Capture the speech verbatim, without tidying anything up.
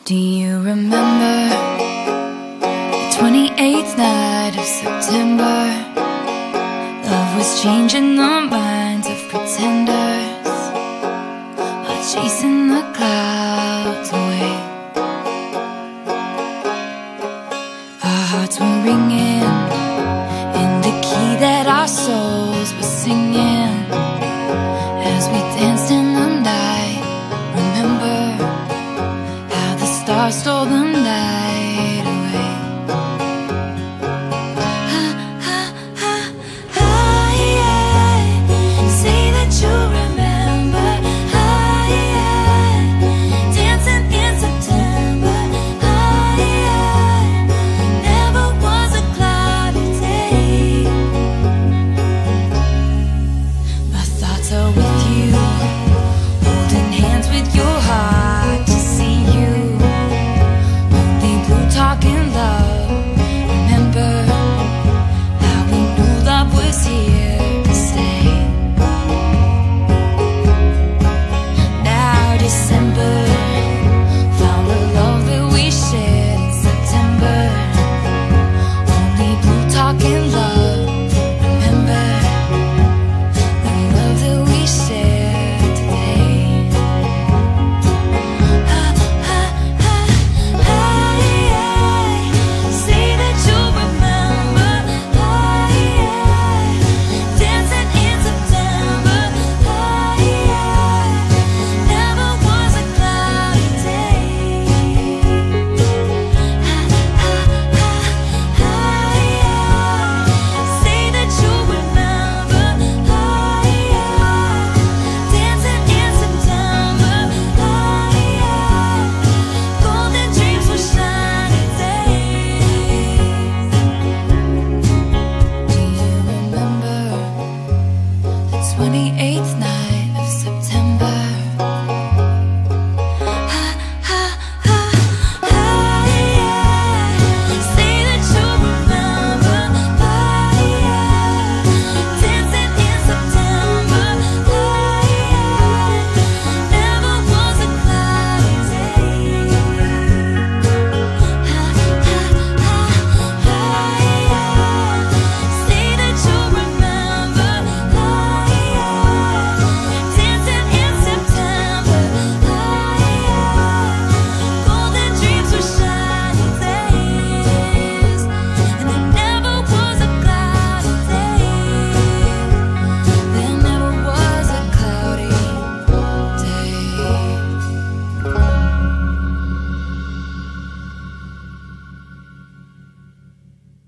Do you remember the twenty-eighth night of September? Love was changing the minds of pretenders while chasing the clouds away. Our hearts were ringing in the key that our souls were singing as we danced in the night. Remember how the stars stole the